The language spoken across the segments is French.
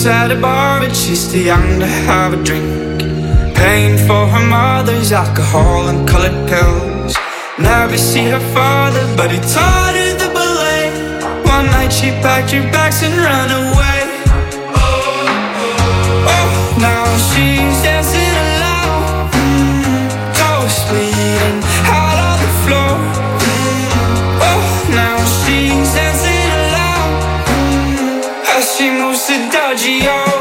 at a bar, but she's too young to have a drink. Paying for her mother's alcohol and colored pills. Never see her father, but he taught her the ballet. One night she packed her bags and ran away. Oh, now she's dancing alone, toes bleeding out on the floor. Oh, now she's dancing alone, as she moves to Dodgy O.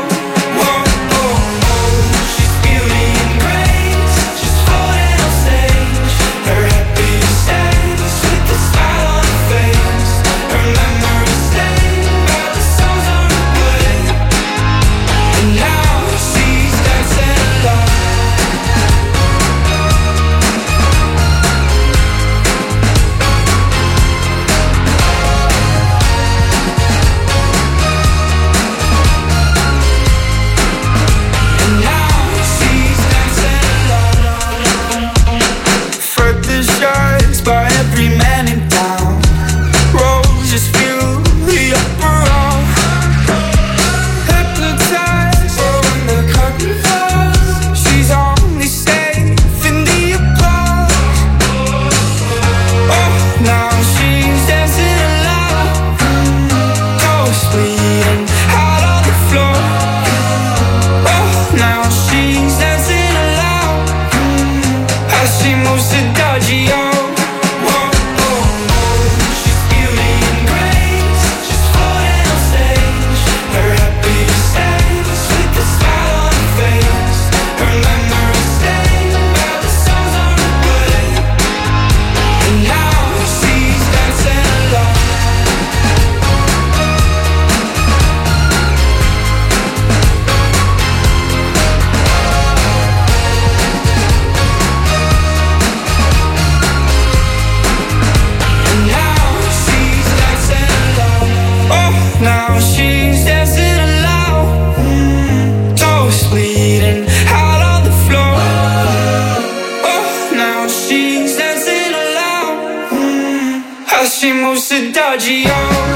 She moves to Dodgy O.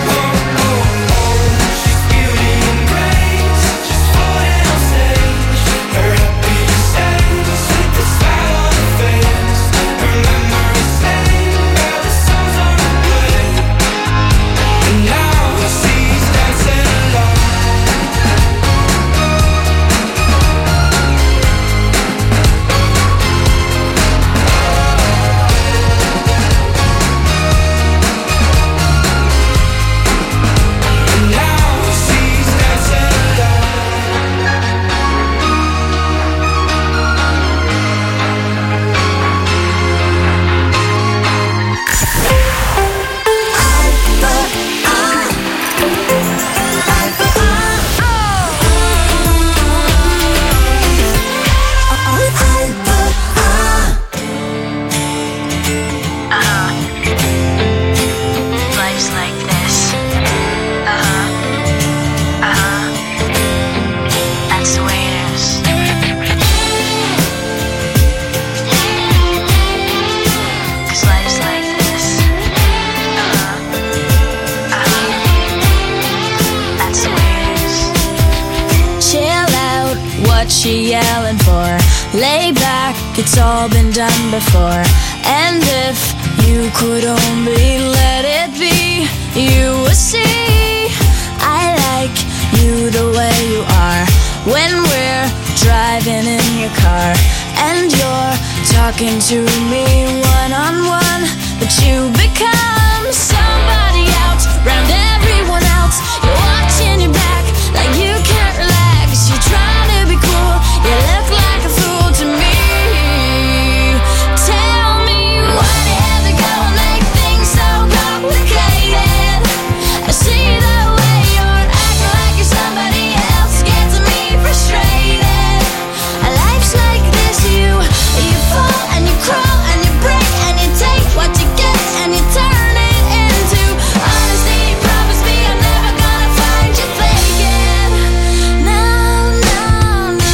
She yelling for? Lay back, it's all been done before. And if you could only let it be, you would see I like you the way you are. When we're driving in your car and you're talking to me one-on-one, but you become somebody else round everyone else. You're watching your back like you can't relax. You're trying to be cool, you look like a fool to me. Tell me why do you have to go and make things so complicated? I see the way you're acting like you're somebody else, gets me frustrated. Life's like this, you fall and you crawl and you break and you take what you get and you turn it into honesty. Promise me I'm never gonna find you faking. No, no, no.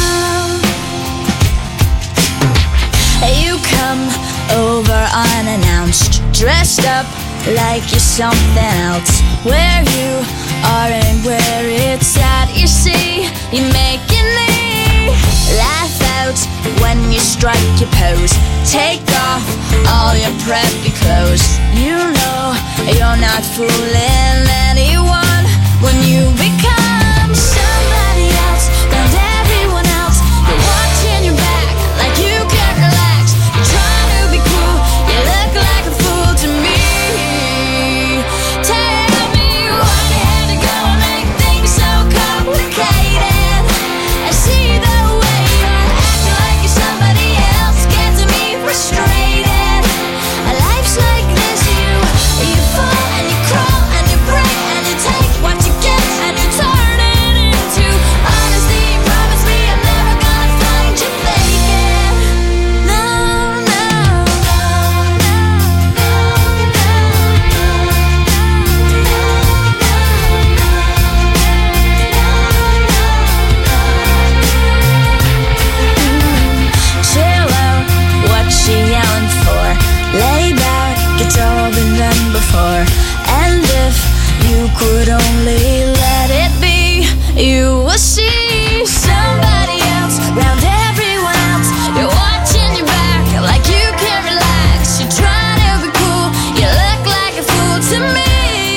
You come over unannounced, dressed up like you're something else. Where you are and where it's at, you see your preppy clothes. You know you're not fooling anyone when you become somebody else and everyone else. You're watching your back like you can't relax. You're trying to be cool, you look like a fool to me. Tell me why you had to go and make things so complicated. I see the way you're acting like you're somebody else, gets me frustrated. Life's like this, you fall and you crawl and you pray and you take what you get and you turn it into honesty. Promise me I'm never gonna find you faking. No, no, no, no, chill out, what she yelling for? Lay back, it's all been done before. And if you could only let it be, you will see somebody else round everyone else. You're watching your back like you can't relax. You're trying to be cool, you look like a fool to me.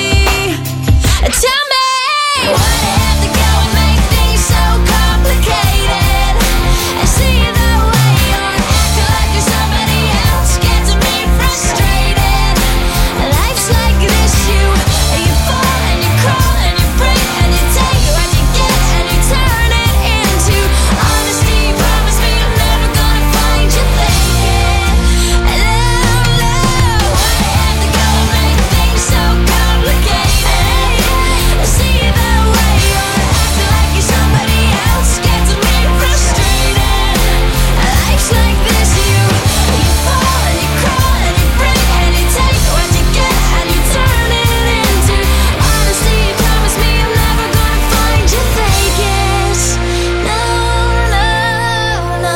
Tell me why you have to go and make things so complicated. I see the way you're acting like you're somebody else, gets me frustrated. Life's like this, you fall and you crawl and you break and you take what you get and you turn it into honesty. Promise me I'm never gonna find you faking. No, no, why you have to go and make things so complicated? I see the way you're acting like you're somebody else, gets me frustrated. Life's like this, you fall and you crawl and you break and you take what you get and you turn it into honesty. Promise me I'm never gonna find you faking. No, no, no.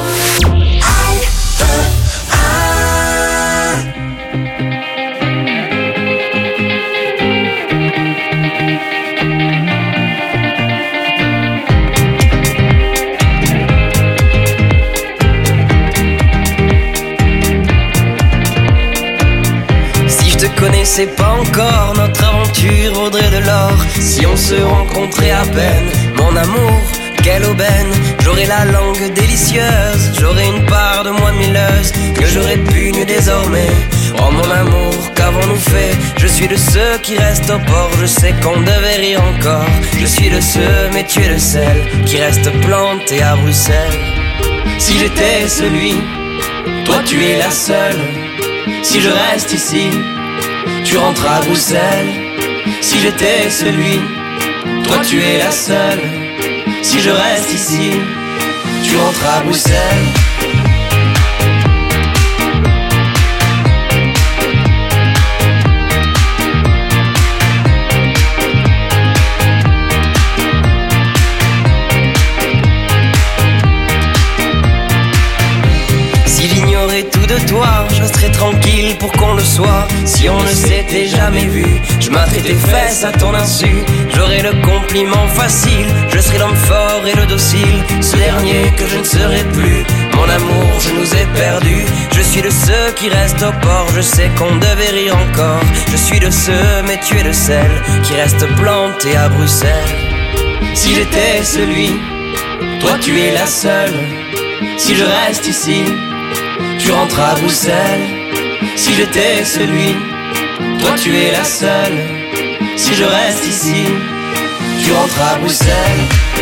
Si je te connaissais pas encore, notre aventure vaudrait de l'or. Si on se rencontrait à peine, mon amour, quelle aubaine. J'aurais la langue délicieuse, j'aurais une part de moi milleuse que j'aurais pu nu désormais. Oh mon amour, qu'avons-nous fait? Je suis de ceux qui restent au port, je sais qu'on devait rire encore. Je suis de ceux, mais tu es le seul, qui reste planté à Bruxelles. Si j'étais celui, toi tu es la seule. Si je reste ici, tu rentres à Bruxelles. Si j'étais celui, toi tu es la seule. Si je reste ici, tu rentres à Bruxelles. Si j'ignorais tout de toi, je serais tranquille pour qu'on le soit. Si on ne s'était jamais vu, je m'atterais tes fesses à ton insu. J'aurais le compliment facile, je serais l'homme fort et le docile. Ce dernier que je ne serai plus, mon amour, je nous ai perdus. Je suis de ceux qui restent au port, je sais qu'on devait rire encore. Je suis de ceux, mais tu es le seul, qui reste planté à Bruxelles. Si j'étais celui, toi tu es la seule. Si je reste ici, tu rentres à Bruxelles. Si j'étais celui, toi tu es la seule. Si je reste ici, tu rentres à Bruxelles.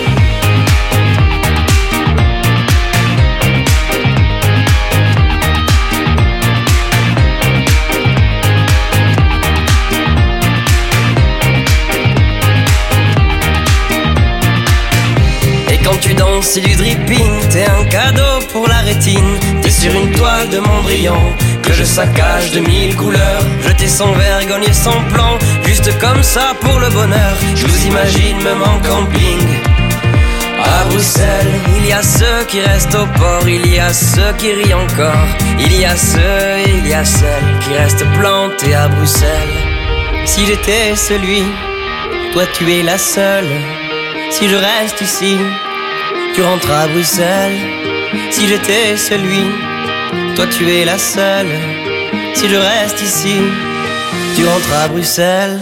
Quand tu danses, c'est du dripping, t'es un cadeau pour la rétine. T'es sur une toile de Mondrian que je saccage de 1000 couleurs. Jeter sans vergogne et sans plan, juste comme ça pour le bonheur. Je vous imagine même en camping à Bruxelles. Il y a ceux qui restent au port, il y a ceux qui rient encore. Il y a ceux et il y a celles qui restent plantés à Bruxelles. Si j'étais celui, toi tu es la seule. Si je reste ici, tu rentres à Bruxelles. Si j'étais celui, toi tu es la seule. Si je reste ici, tu rentres à Bruxelles.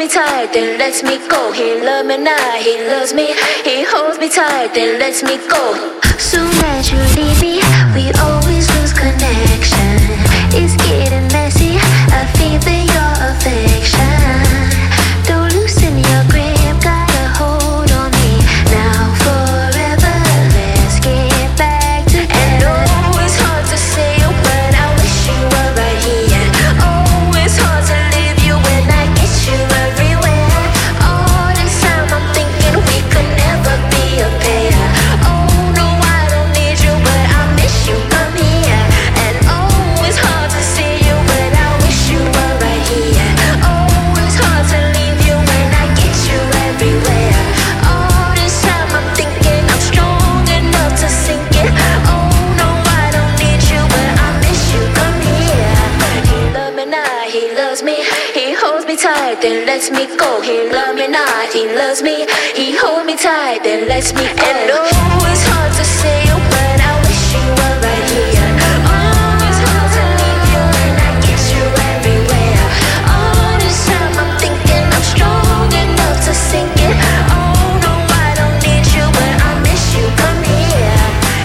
tight, then lets me go. He loves me now, he loves me. He holds me tight, then lets me go. Soon as you leave me, we always lose connection. It's getting messy, I feel your affection. Don't loosen your grip, got a hold on me. Now forever, let's get back together. And oh, it's hard to say it, but I wish you were right here. Oh, it's hard to leave you when I get you everywhere. All this time I'm thinking we could never be a pair. Oh no, I don't need you, but I miss you, come here. And oh, it's hard to see you, but I wish you were right here. Oh, it's hard to leave you when I get you everywhere. All this time I'm thinking I'm strong enough to sink it. Oh no, I don't need you, but I miss you, come here. He loves me now, he loves me. He holds me tight, then lets me go. He loves me now, he loves me. He holds me tight, then lets me go. And oh, it's hard to say it, but I wish you were right here. Oh, it's hard to leave you when I get you everywhere. All this time I'm thinking I'm strong enough to sink it. Oh no, I don't need you, but I miss you, come here.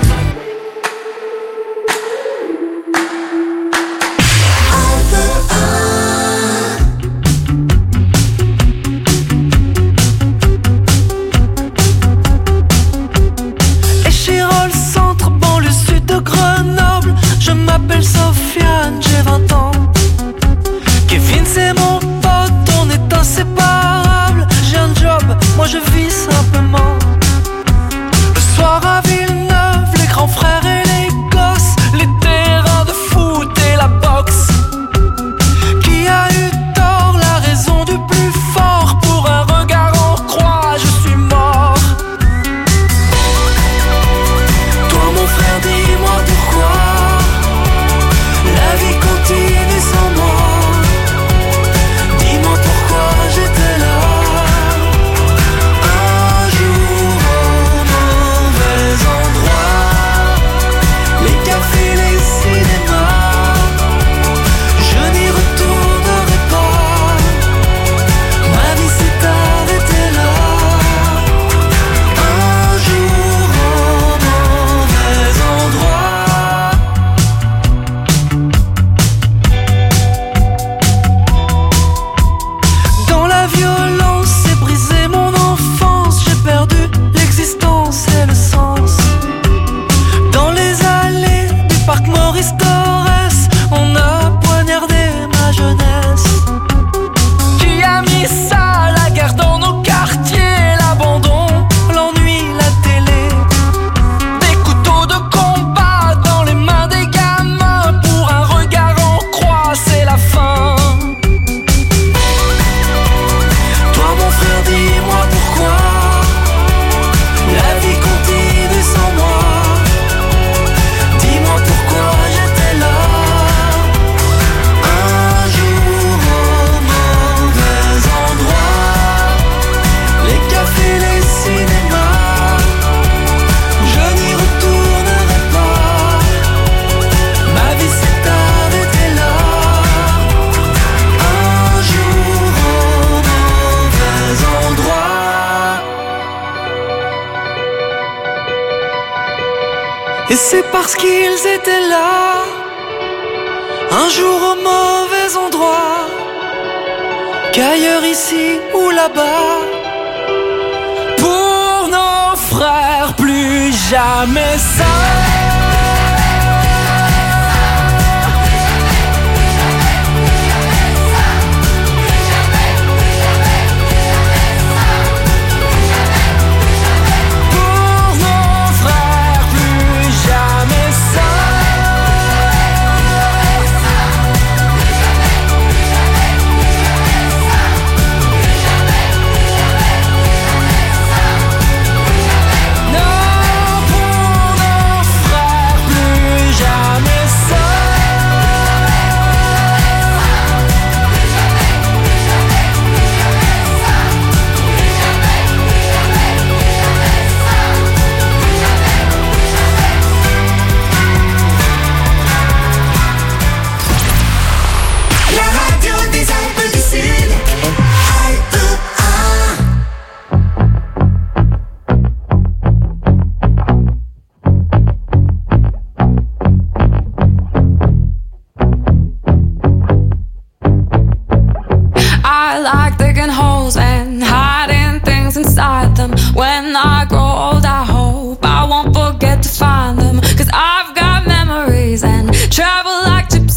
Échirol, centre, banlieue sud de Grenoble. Je m'appelle Sofiane, j'ai 20 ans. Kevin c'est mon pote, on est inséparables. J'ai un job, moi je vis simplement. Le soir à Villeneuve, les grands frères et les gosses, les terrains de foot et la boxe. Qui a eu tort, la raison du plus fort? Pour un regard en croix, je suis mort. Toi mon frère, dis-moi pourquoi la vie continue sans moi. Dis-moi pourquoi j'étais là. Un jour au mauvais endroit, les cafés, les cinémas, je n'y retournerai pas. Ma vie s'est arrêtée là. Un jour au mauvais endroit. Dans la violence, c'est brisé mon enfance. J'ai perdu l'existence et le sens. Dans les allées du parc Maurice Torres, on a poignardé ma jeunesse. Qui a mis ça, la guerre dans nos quartiers? L'abandon, l'ennui, la télé. Des couteaux de combat dans les mains des gamins. Pour un regard en croix, c'est la fin. Toi mon frère, dis-moi pourquoi la vie continue sans moi. Dis-moi pourquoi j'étais là. Un jour au mauvais endroit, les cafés, les cinémas, je n'y retournerai pas. Ma vie s'est arrêtée là. Un jour au mauvais endroit. Et c'est parce qu'ils étaient là, un jour au mauvais endroit, qu'ailleurs ici ou là-bas, pour nos frères plus jamais ça. Pour nos frères plus jamais ça. Non, pour nos frères.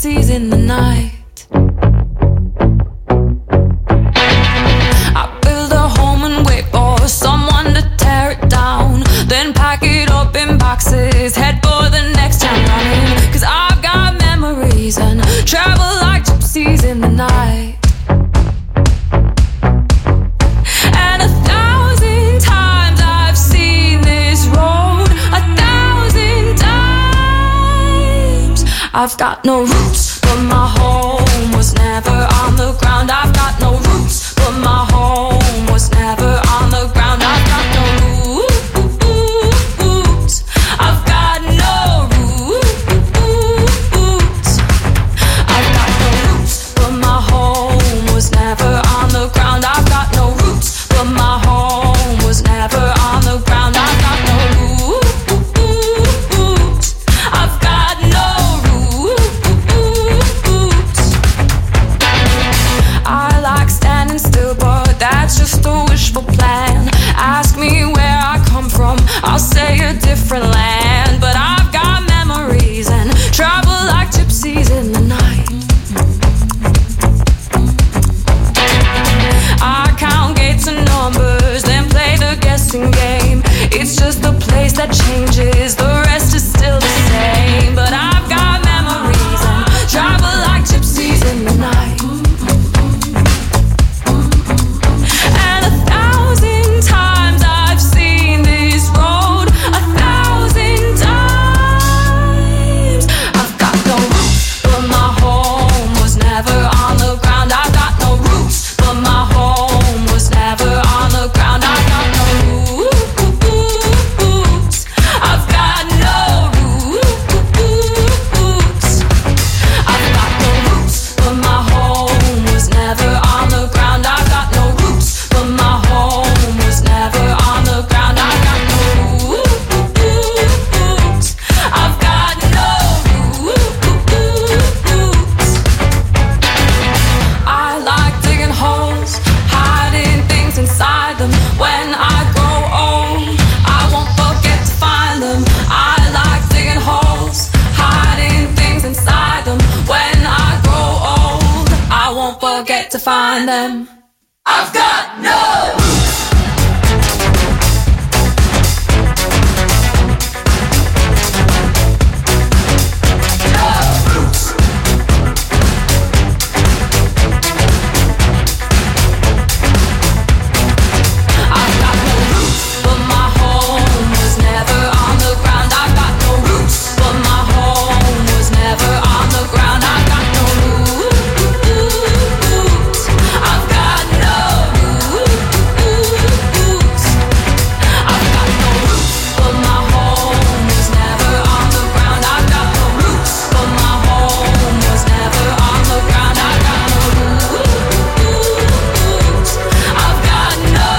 gypsies in the night. I build a home and wait for someone to tear it down, then pack it up in boxes, head for the next town running. Cause I've got memories and travel like gypsies in the night. And 1,000 times I've seen this road, 1,000 times. I've got no roots, but my home was never on the ground. I've got no roots, but my home was never on the ground. I've got no roots. I've got no roots. I've got no roots, but my home was never on the ground. I've got no roots, but my home was never on the ground. I've got no roots. I've got no roots. I like standing still, but that's just a wishful plan. Ask me where I come from, I'll say a different land. But I've got memories and travel like gypsies in the night. I count gates and numbers, then play the guessing game. It's just the place that changes, the rest is still the same. But I've got memories and travel like gypsies in the night. And 1,000 times I've seen this road, 1,000 times. I've got no roots, but my home was never on the ground. I've got no roots, but my home was never on the ground. I've got no roots. I've got no roots. I've got no roots, but my home was never on the ground. I've got no roots, but my home was never on the ground. I've got no roots. I've got no roots. I like digging holes, hiding things inside them. When I grow old, I won't forget to find them. I like digging holes, hiding things inside them. When I grow old, I won't forget to find them. I've got no roots. No roots. I've got no roots, but my home was never on the ground. I've got no roots, but my home was never on the ground. I've got no roots. I've got no roots. I've got no roots, but my home was never on the ground. I've got no roots, but my home was never on the ground. I've got no roots. I've got no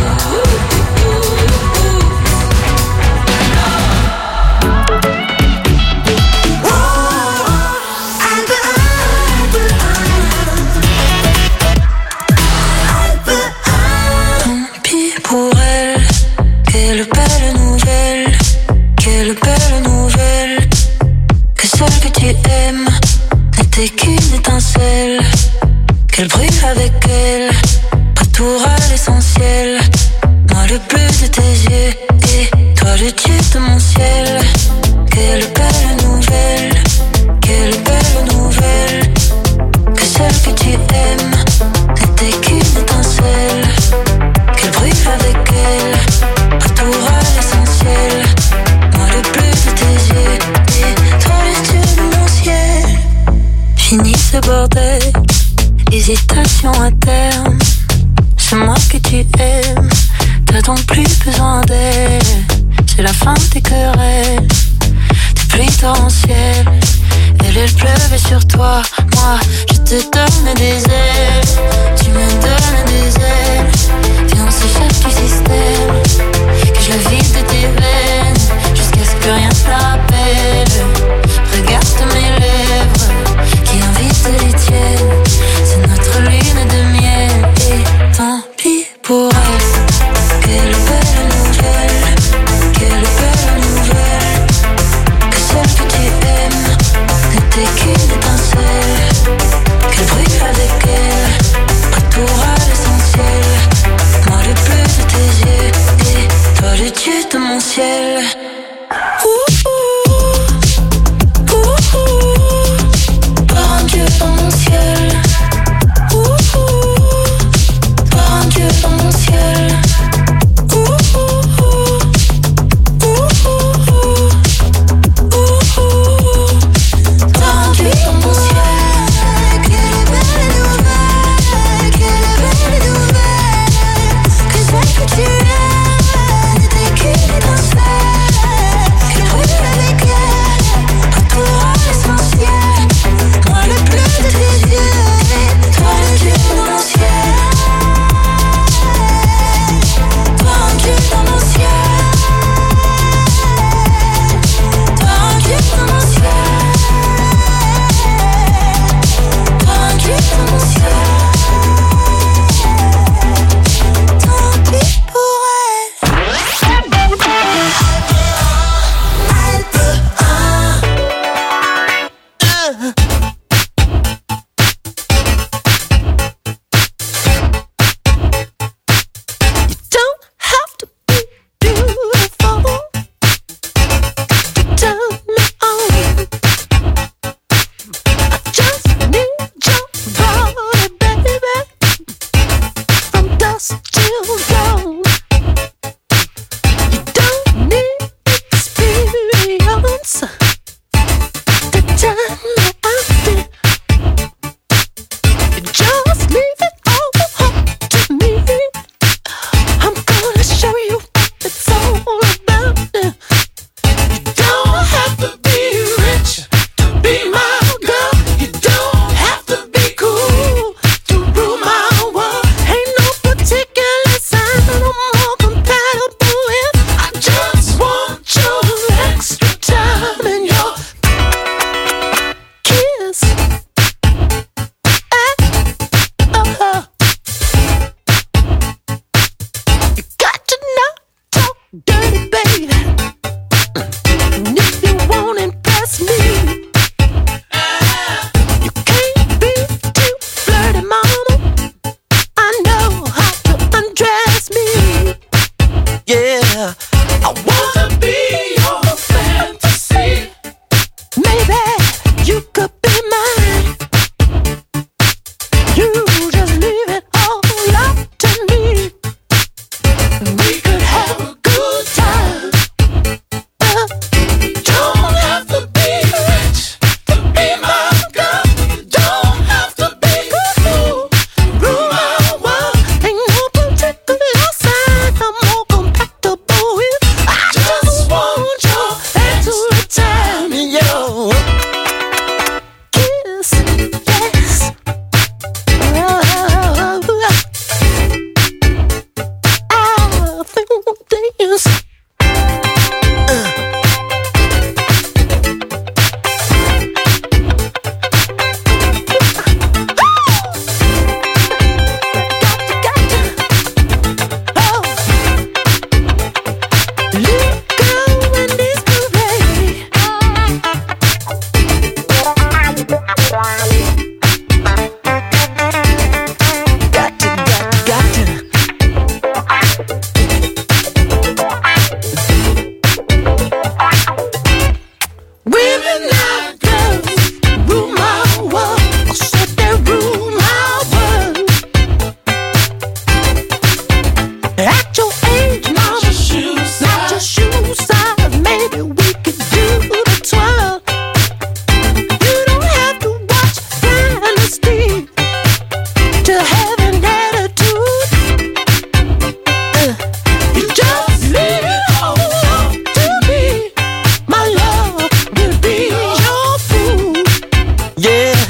Tant pis pour elle, quelle belle nouvelle, quelle belle nouvelle. Que celle que tu aimes n'était qu'une étincelle, qu'elle brûle avec elle, retour à l'essentiel. Moi le bleu de tes yeux et toi le dieu de mon ciel. Quelle belle nouvelle, quelle belle nouvelle. Que celle que tu aimes n'était qu'une étincelle, qu'elle brûle avec elle, retour à l'essentiel. Moi le bleu de tes yeux et toi le dieu de mon ciel. Fini ce bordel, hésitation à terme. C'est moi que tu aimes, t'as donc plus besoin d'elle. C'est la fin des querelles, des pluies torrentielles. Elle pleuvait sur toi, moi je te donne des ailes. Tu me donnes des ailes, viens on s'échappe du système. Que je le vide de tes veines, jusqu'à ce que rien ne te rappelle. Regarde mes lèvres, qui invitent les tiennes. C'est notre lune de miel, et tant pis pour elle. Quelle belle nouvelle, quelle belle nouvelle. Que celle que tu aimes n'était qu'une étincelle.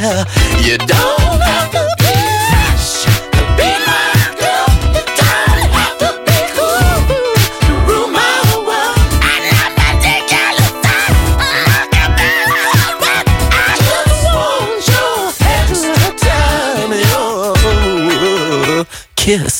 You don't have to be fresh to be my girl. You don't have to be cool to rule my world. And I'm not taking the time. Look at me, I just want your extra time. Your kiss.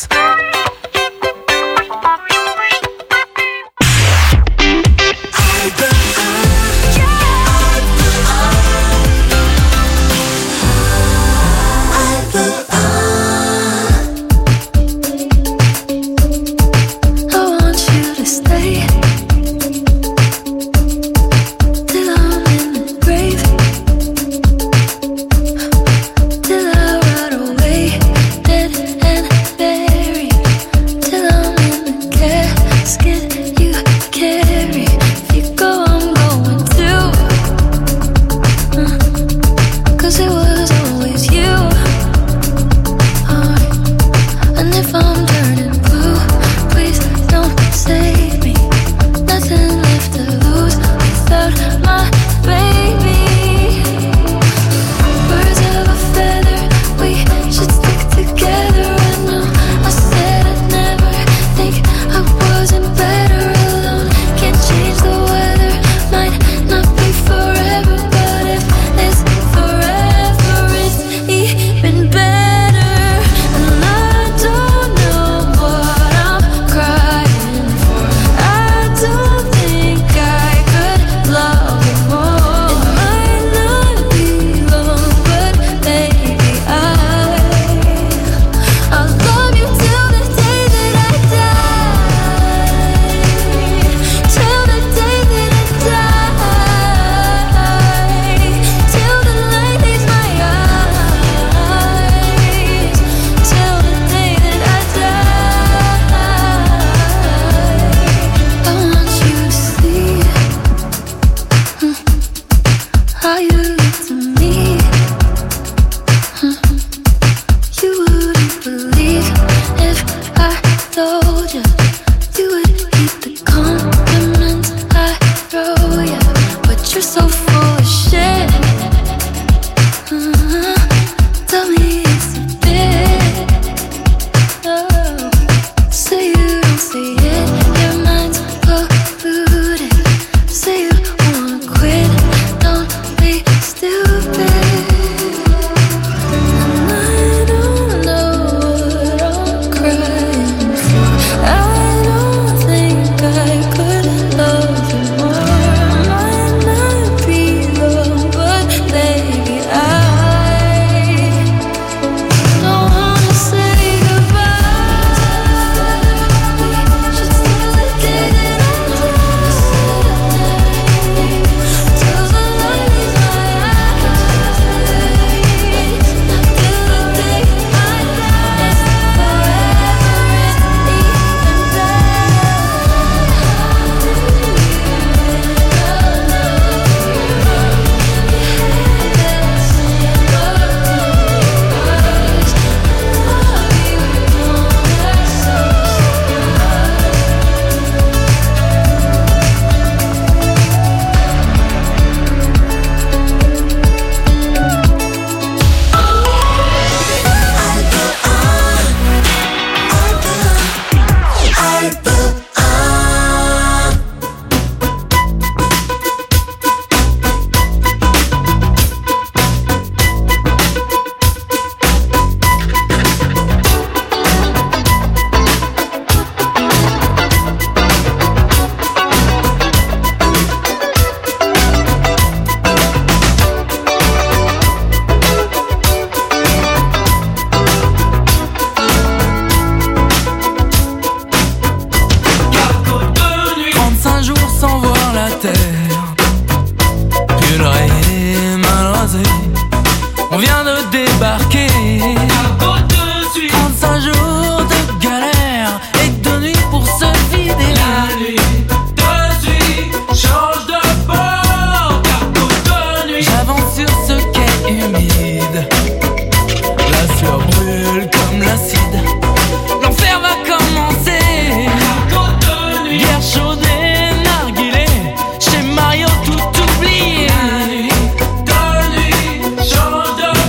Change de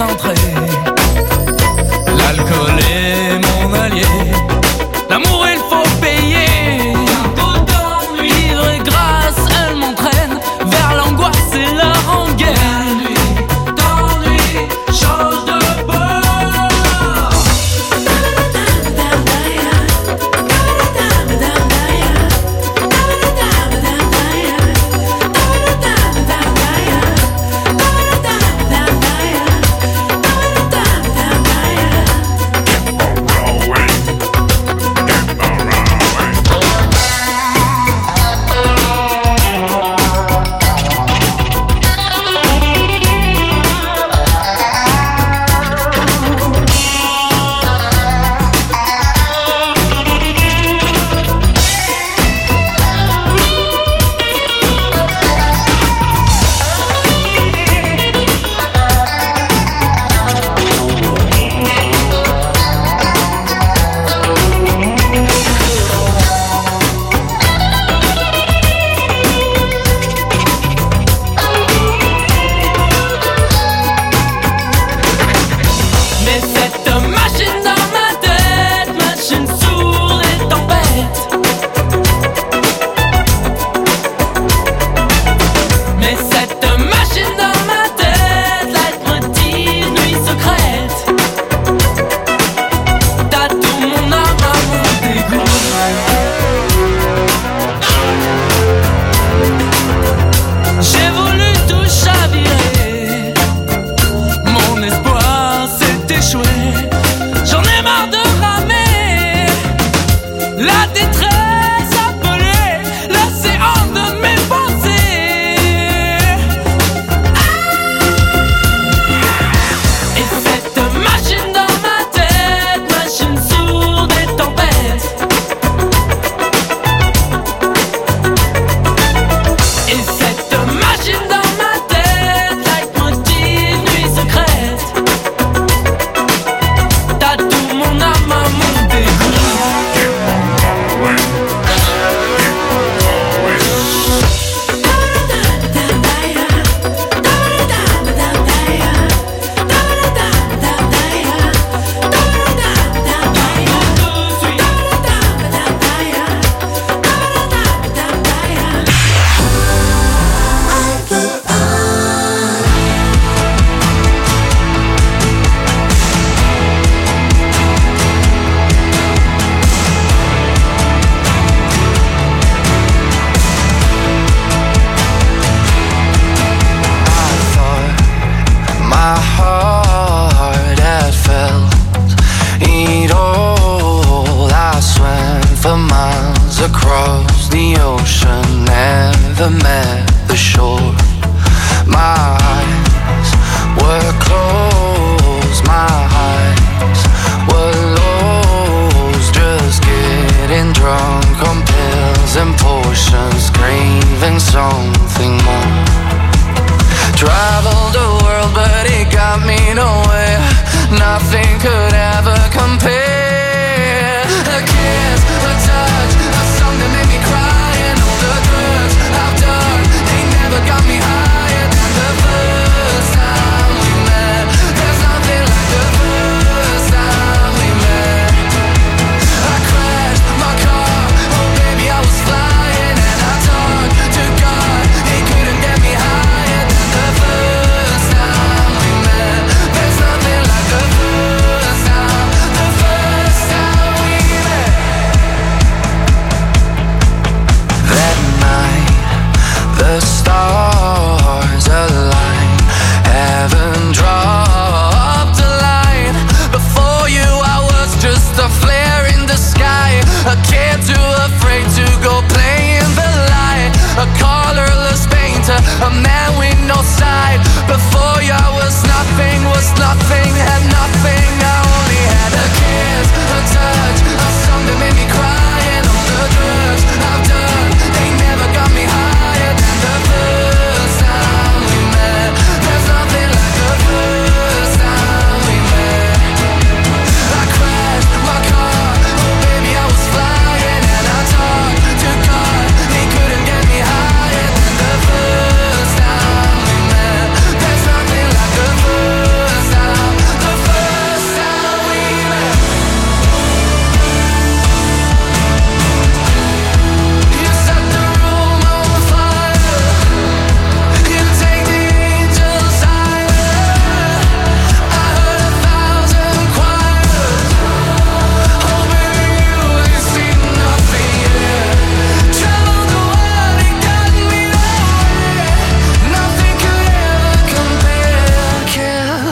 entrée. L'alcool est mon allié. L'amour il faut payer. Vivre et grâce, elle m'entraîne vers l'angoisse et la rengaine. D'ennui, change de bord.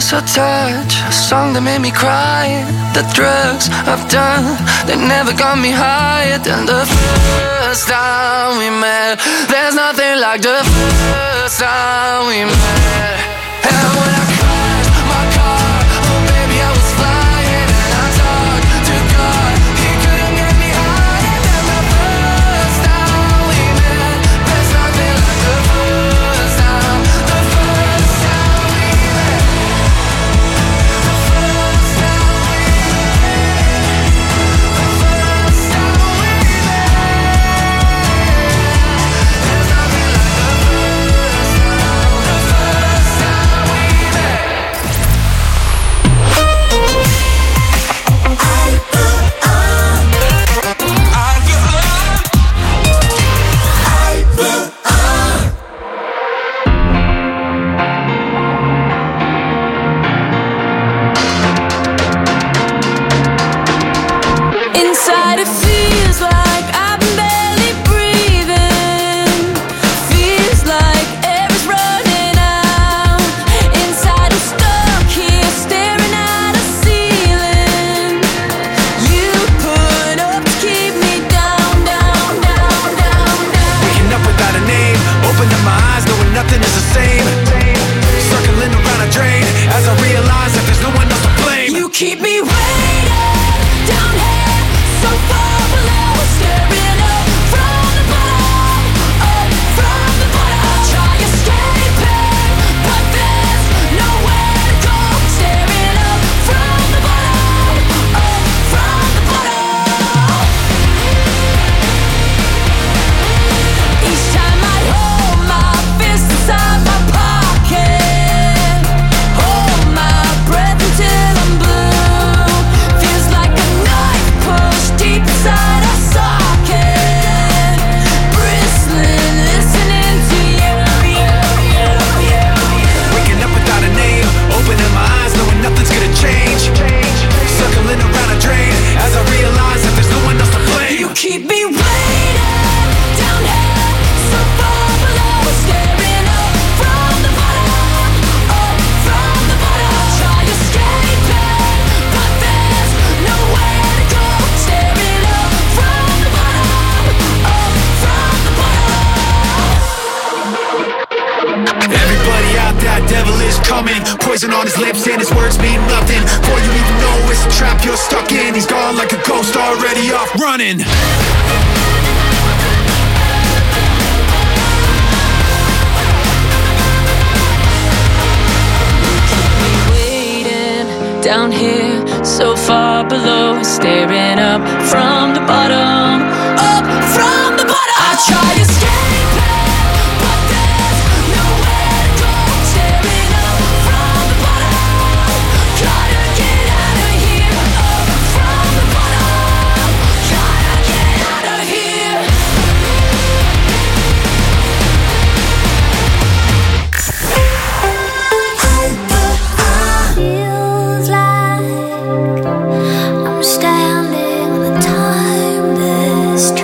so touch, a song that made me cry. The drugs I've done, they never got me higher than the first time we met. There's nothing like the first time we met. And when I crashed my car, oh baby I was flying. And I talked to God, he couldn't get me higher than the first time we met. There's nothing like the first time, the first time we met. The first time we met. The first time we met. There's nothing like the first time, the first time we met. Inside it feels like I'm barely breathing. Feels like air's running out. Inside I'm stuck here staring at a ceiling. You put up to keep me down, down, down, down, down. Waking up without a name, opening my eyes knowing nothing is the same. Circling around a drain as I realize that there's no one else to blame. You keep me waiting down here, so far below, staring up from the bottom, up from the bottom. I try escaping, but there's nowhere to go. Staring up from the bottom, up from the bottom. Each time I hold my fist inside my pocket, hold my breath until I'm blue. Feels like a knife pushed deep inside a socket. Bristling, listening to you. Waking up without a name, opening my eyes knowing nothing's gonna change. Circling around a drain as I realize that there's no one else to blame. You keep me waiting down here, so far below, staring up from the bottom, up from the bottom. I try escaping, but there's nowhere to go. Staring up from the bottom, up from the bottom. Everybody out there, devil is coming. Poison on his lips and his words mean nothing. Before you even know it's a trap you're stuck in. He's gone like a ghost already off running. Waiting down here, so far below, staring up from the bottom, up from the bottom. I try escaping, but there's nowhere to go. Staring up from the bottom, gotta get out of here. Up from the bottom, gotta get out of here. Feels like I'm standing the time this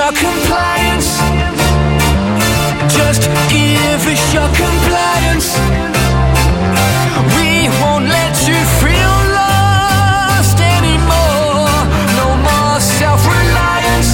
your compliance. Just give us your compliance. We won't let you feel lost anymore. No more self-reliance.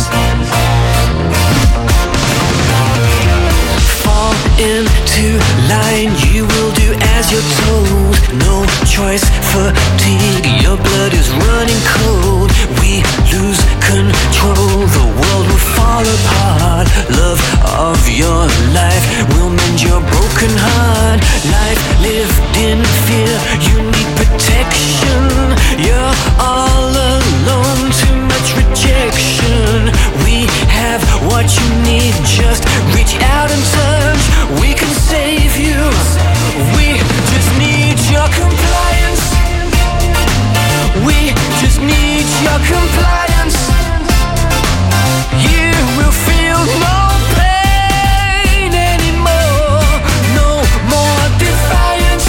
Fall into line, you will do as you're told. No choice, fatigue, your blood is running cold. We lose control, the world will fall apart. Love of your life will mend your broken heart. Life lived in fear, you need protection. You're all alone, too much rejection. We have what you need, just reach out and touch. We can save you, we just need your compliance. We just need your compliance. You will feel no pain anymore. No more defiance.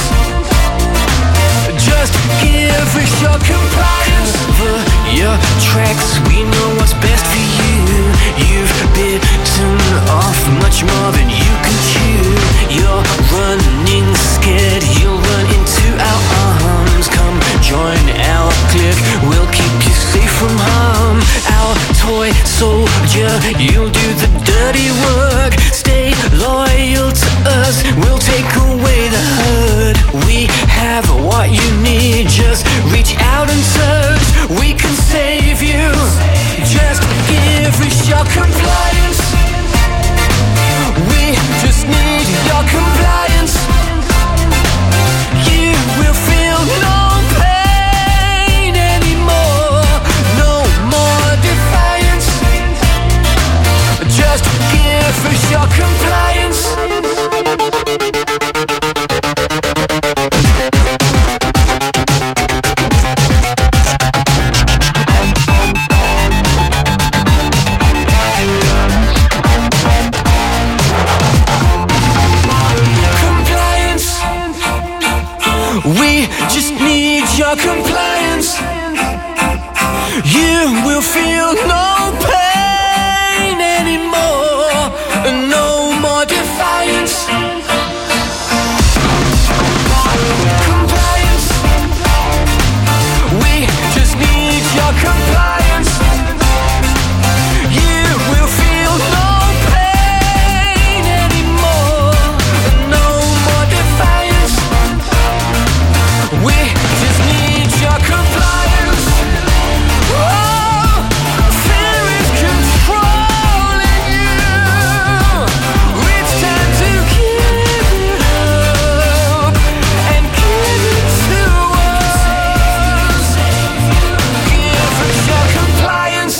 Just give us your compliance. Cover your tracks, we know what's best for you. You've bitten off much more than you can chew. You're running scared, you'll run into our arms. Come join our clique, we'll keep you safe from harm. Our toy soldier, you'll do the dirty work. Stay loyal to us, we'll take away the hurt. We have what you need, just reach out and touch. We can save you, just give us your compliance. We just need your compliance. You will feel no pain anymore. No more defiance. Just give us your compliance. We just need your compliance. You will feel no pain anymore. No more defiance. Compliance. We just need your compliance. You will feel no pain anymore. No more defiance. We just need your compliance. Oh, fear is controlling you. It's time to give it up and give it to us. Give us your compliance.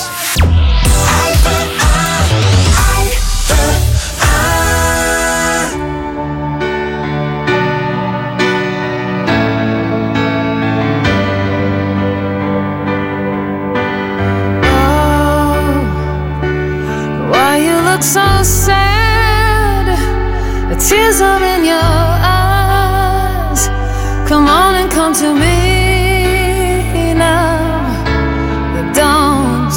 Why you look so sad? The tears are in your eyes. Come on and come to me now. Don't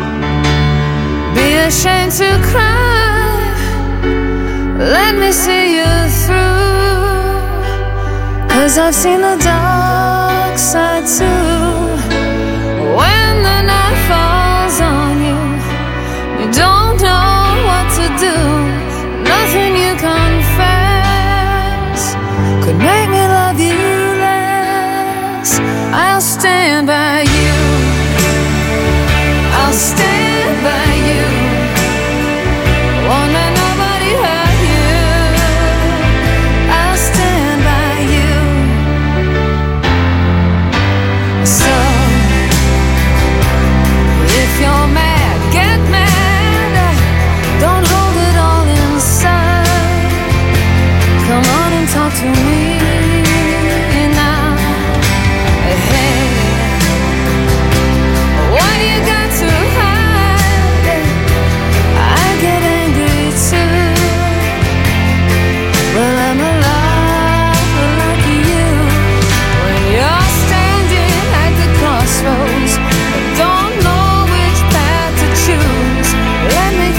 be ashamed to cry. Let me see you through. 'Cause I've seen the dark side too. When the night falls on you, you don't know what to do. Nothing you confess could make me love you less. I'll stand by you. I'll stand by you. Won't let nobody hurt you. I'll stand by you. So if you're mad, get mad. Don't hold it all inside. Come on and talk to me now. Hey, what you got to hide? I get angry too. Well, I'm alive like you. When you're standing at the crossroads, don't know which path to choose. Let me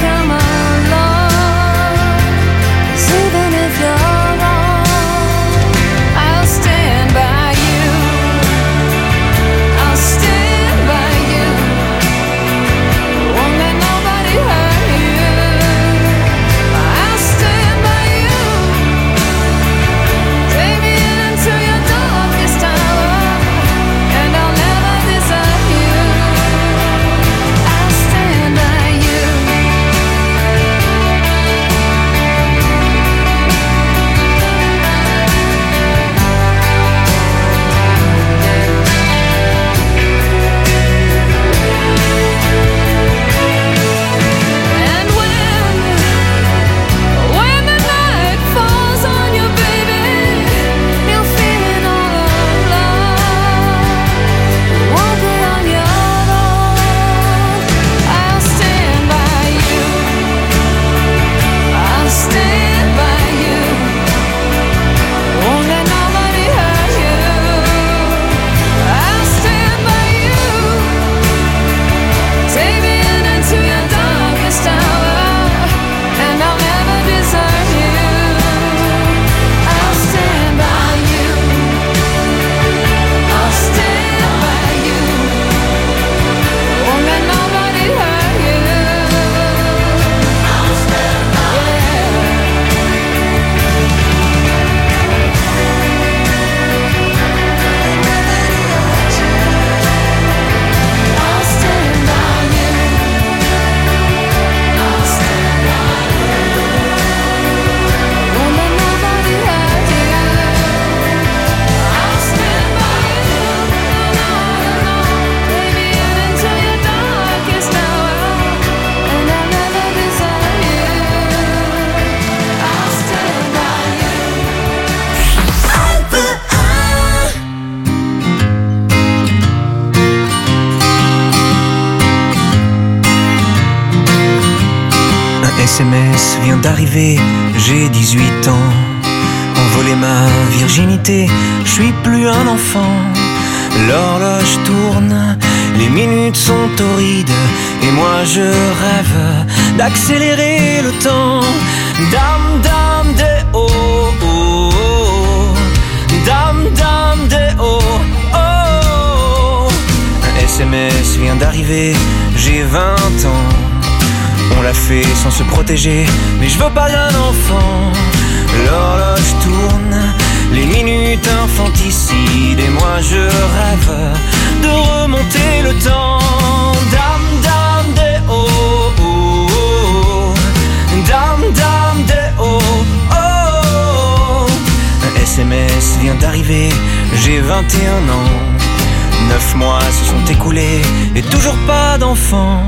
SMS vient d'arriver, j'ai 18 ans. On volait ma virginité, je suis plus un enfant. L'horloge tourne, les minutes sont torrides, et moi je rêve d'accélérer le temps. Dame, dame, des oh, oh, oh. Dame, dame, des oh, oh. Un SMS vient d'arriver, j'ai 20 ans. On l'a fait sans se protéger, mais je veux pas d'un enfant. L'horloge tourne, les minutes infanticides, et moi je rêve de remonter le temps. Dame, dame, des oh, oh, oh. Dame, dame, des oh, oh. Un SMS vient d'arriver, j'ai 21 ans. 9 mois se sont écoulés, et toujours pas d'enfant.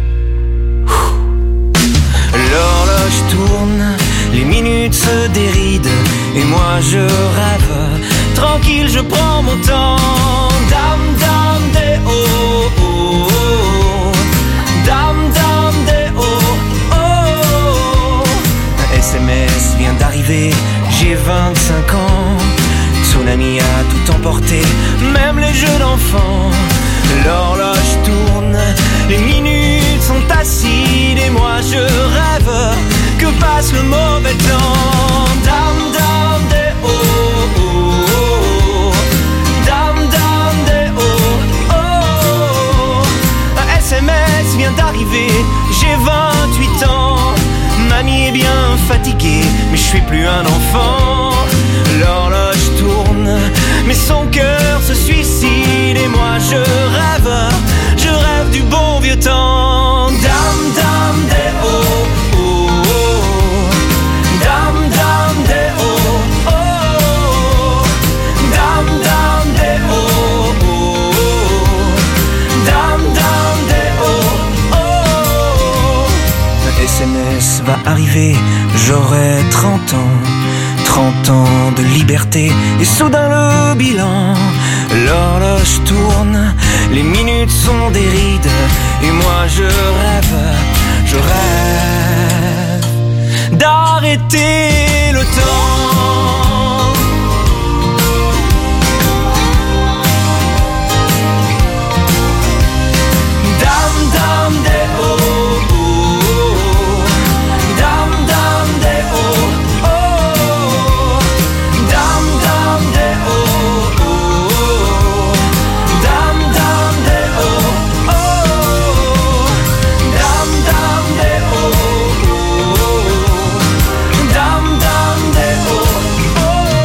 L'horloge tourne, les minutes se dérident, et moi je rêve, tranquille je prends mon temps. Dame, dame, des oh, oh, oh. Dame, dame, des oh, oh. Un SMS vient d'arriver, j'ai 25 ans. Tsunami a tout emporté, même les jeux d'enfants. L'horloge tourne, les minutes sont acides, et moi je rêve que passe le mauvais temps. Dame, dame, des oh, oh, oh. Dame, dame, des oh, oh. Un SMS vient d'arriver, j'ai 28 ans. Mamie est bien fatiguée, mais je suis plus un enfant. L'horloge tourne, mais son cœur se suicide, et moi je rêve du bon vieux temps. Dame, dame, des oh, oh, oh. Dame, dame, des oh, oh. Dame, dame, des oh, oh. Dame, dame, des oh, oh. Un SMS va arriver, j'aurai 30 ans. 30 ans de liberté, et soudain le bilan. L'horloge tourne, les minutes sont des rides, et moi je rêve d'arrêter le temps.